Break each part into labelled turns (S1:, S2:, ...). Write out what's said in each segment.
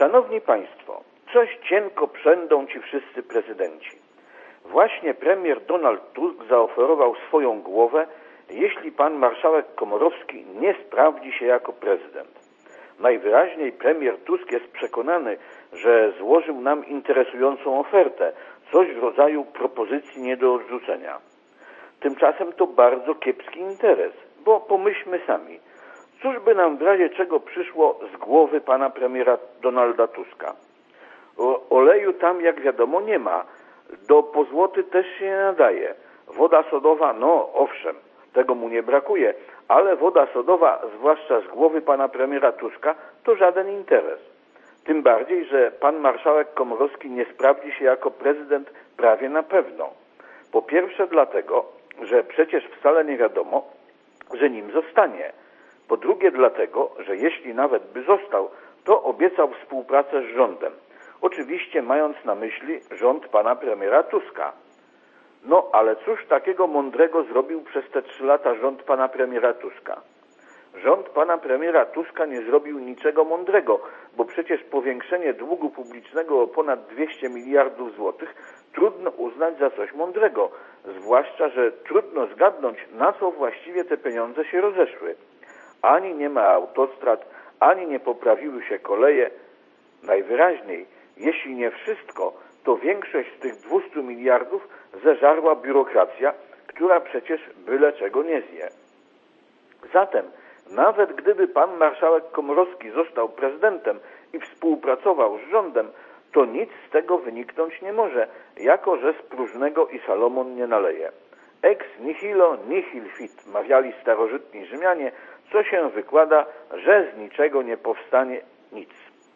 S1: Szanowni Państwo, coś cienko przędą ci wszyscy prezydenci. Właśnie premier Donald Tusk zaoferował swoją głowę, jeśli pan marszałek Komorowski nie sprawdzi się jako prezydent. Najwyraźniej premier Tusk jest przekonany, że złożył nam interesującą ofertę, coś w rodzaju propozycji nie do odrzucenia. Tymczasem to bardzo kiepski interes, bo pomyślmy sami, cóż by nam w razie czego przyszło z głowy pana premiera Donalda Tuska? Oleju tam, jak wiadomo, nie ma. Do pozłoty też się nie nadaje. Woda sodowa, no owszem, tego mu nie brakuje, ale woda sodowa, zwłaszcza z głowy pana premiera Tuska, to żaden interes. Tym bardziej, że pan marszałek Komorowski nie sprawdzi się jako prezydent prawie na pewno. Po pierwsze dlatego, że przecież wcale nie wiadomo, że nim zostanie. Po drugie dlatego, że jeśli nawet by został, to obiecał współpracę z rządem. Oczywiście mając na myśli rząd pana premiera Tuska. No, ale cóż takiego mądrego zrobił przez te 3 lata rząd pana premiera Tuska? Rząd pana premiera Tuska nie zrobił niczego mądrego, bo przecież powiększenie długu publicznego o ponad 200 miliardów złotych trudno uznać za coś mądrego, zwłaszcza, że trudno zgadnąć, na co właściwie te pieniądze się rozeszły. Ani nie ma autostrad, ani nie poprawiły się koleje. Najwyraźniej, jeśli nie wszystko, to większość z tych 200 miliardów zeżarła biurokracja, która przecież byle czego nie zje. Zatem, nawet gdyby pan marszałek Komorowski został prezydentem i współpracował z rządem, to nic z tego wyniknąć nie może, jako że z próżnego i Salomon nie naleje. Ex nihilo nihil fit, mawiali starożytni Rzymianie, co się wykłada, że z niczego nie powstanie nic.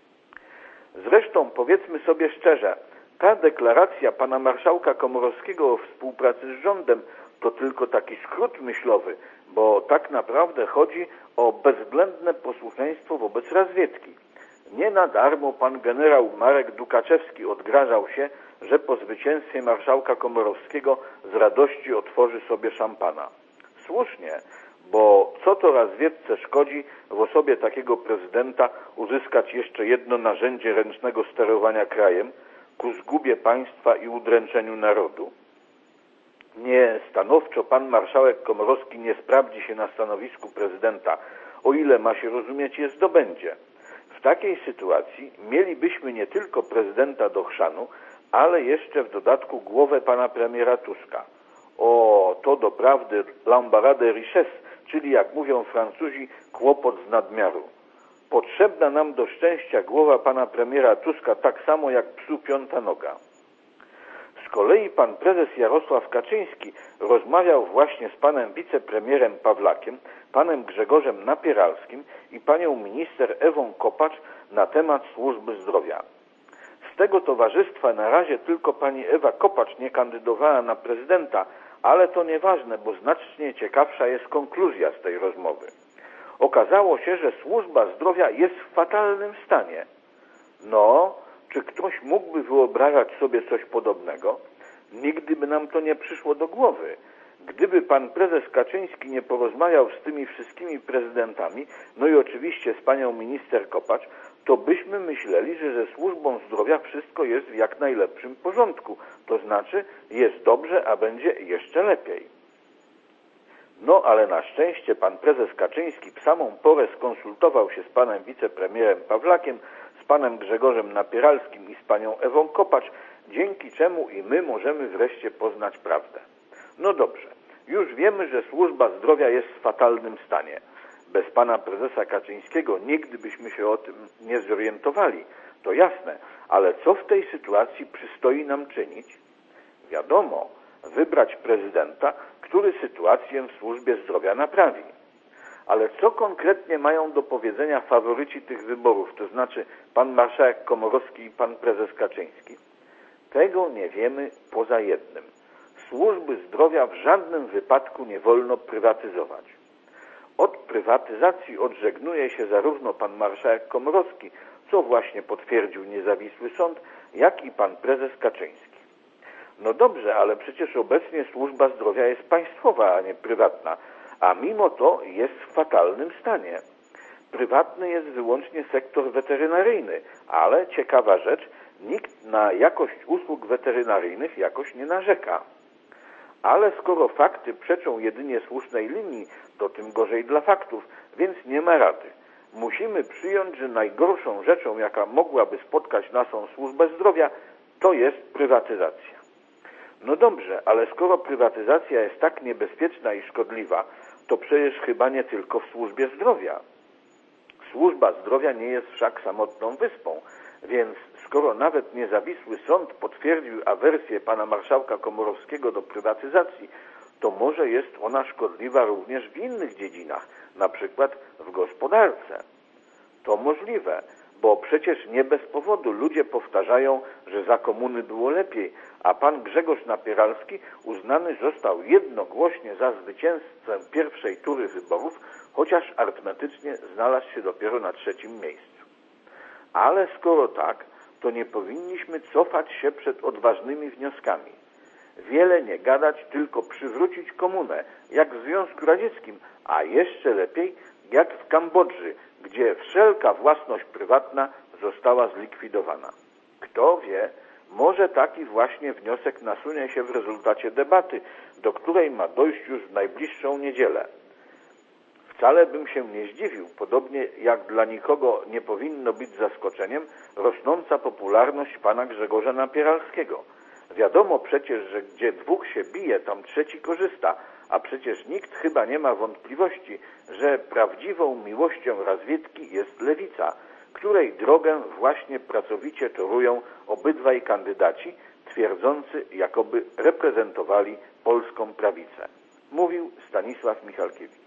S1: Zresztą powiedzmy sobie szczerze, ta deklaracja pana marszałka Komorowskiego o współpracy z rządem to tylko taki skrót myślowy, bo tak naprawdę chodzi o bezwzględne posłuszeństwo wobec razwiedki. Nie na darmo pan generał Marek Dukaczewski odgrażał się, że po zwycięstwie marszałka Komorowskiego z radości otworzy sobie szampana. Słusznie, bo co to razwiedce szkodzi w osobie takiego prezydenta uzyskać jeszcze jedno narzędzie ręcznego sterowania krajem ku zgubie państwa i udręczeniu narodu? Nie, stanowczo pan marszałek Komorowski nie sprawdzi się na stanowisku prezydenta, o ile ma się rozumieć je zdobędzie. W takiej sytuacji mielibyśmy nie tylko prezydenta do chrzanu, ale jeszcze w dodatku głowę pana premiera Tuska. O, to doprawdy l'embarras de richesse, czyli jak mówią Francuzi, kłopot z nadmiaru. Potrzebna nam do szczęścia głowa pana premiera Tuska tak samo jak psu 5. noga. Z kolei pan prezes Jarosław Kaczyński rozmawiał właśnie z panem wicepremierem Pawlakiem, panem Grzegorzem Napieralskim i panią minister Ewą Kopacz na temat służby zdrowia. Z tego towarzystwa na razie tylko pani Ewa Kopacz nie kandydowała na prezydenta, ale to nieważne, bo znacznie ciekawsza jest konkluzja z tej rozmowy. Okazało się, że służba zdrowia jest w fatalnym stanie. No, czy ktoś mógłby wyobrażać sobie coś podobnego? Nigdy by nam to nie przyszło do głowy. Gdyby pan prezes Kaczyński nie porozmawiał z tymi wszystkimi prezydentami, no i oczywiście z panią minister Kopacz, to byśmy myśleli, że ze służbą zdrowia wszystko jest w jak najlepszym porządku. To znaczy jest dobrze, a będzie jeszcze lepiej. No ale na szczęście pan prezes Kaczyński w samą porę skonsultował się z panem wicepremierem Pawlakiem, z panem Grzegorzem Napieralskim i z panią Ewą Kopacz, dzięki czemu i my możemy wreszcie poznać prawdę. No dobrze, już wiemy, że służba zdrowia jest w fatalnym stanie. Bez pana prezesa Kaczyńskiego nigdy byśmy się o tym nie zorientowali, to jasne, ale co w tej sytuacji przystoi nam czynić? Wiadomo, wybrać prezydenta, który sytuację w służbie zdrowia naprawi. Ale co konkretnie mają do powiedzenia faworyci tych wyborów, to znaczy pan marszałek Komorowski i pan prezes Kaczyński? Tego nie wiemy poza jednym. Służby zdrowia w żadnym wypadku nie wolno prywatyzować. Od prywatyzacji odżegnuje się zarówno pan marszałek Komorowski, co właśnie potwierdził niezawisły sąd, jak i pan prezes Kaczyński. No dobrze, ale przecież obecnie służba zdrowia jest państwowa, a nie prywatna, a mimo to jest w fatalnym stanie. Prywatny jest wyłącznie sektor weterynaryjny, ale ciekawa rzecz, nikt na jakość usług weterynaryjnych jakoś nie narzeka. Ale skoro fakty przeczą jedynie słusznej linii, to tym gorzej dla faktów, więc nie ma rady. Musimy przyjąć, że najgorszą rzeczą, jaka mogłaby spotkać naszą służbę zdrowia, to jest prywatyzacja. No dobrze, ale skoro prywatyzacja jest tak niebezpieczna i szkodliwa, to przecież chyba nie tylko w służbie zdrowia. Służba zdrowia nie jest wszak samotną wyspą, więc skoro nawet niezawisły sąd potwierdził awersję pana marszałka Komorowskiego do prywatyzacji, to może jest ona szkodliwa również w innych dziedzinach, na przykład w gospodarce. To możliwe, bo przecież nie bez powodu ludzie powtarzają, że za komuny było lepiej, a pan Grzegorz Napieralski uznany został jednogłośnie za zwycięzcę pierwszej tury wyborów, chociaż arytmetycznie znalazł się dopiero na 3. miejscu. Ale skoro tak, to nie powinniśmy cofać się przed odważnymi wnioskami. Wiele nie gadać, tylko przywrócić komunę, jak w Związku Radzieckim, a jeszcze lepiej jak w Kambodży, gdzie wszelka własność prywatna została zlikwidowana. Kto wie, może taki właśnie wniosek nasunie się w rezultacie debaty, do której ma dojść już w najbliższą niedzielę. Wcale bym się nie zdziwił, podobnie jak dla nikogo nie powinno być zaskoczeniem rosnąca popularność pana Grzegorza Napieralskiego. Wiadomo przecież, że gdzie dwóch się bije, tam trzeci korzysta, a przecież nikt chyba nie ma wątpliwości, że prawdziwą miłością razwiedki jest lewica, której drogę właśnie pracowicie torują obydwaj kandydaci, twierdzący, jakoby reprezentowali polską prawicę. Mówił Stanisław Michalkiewicz.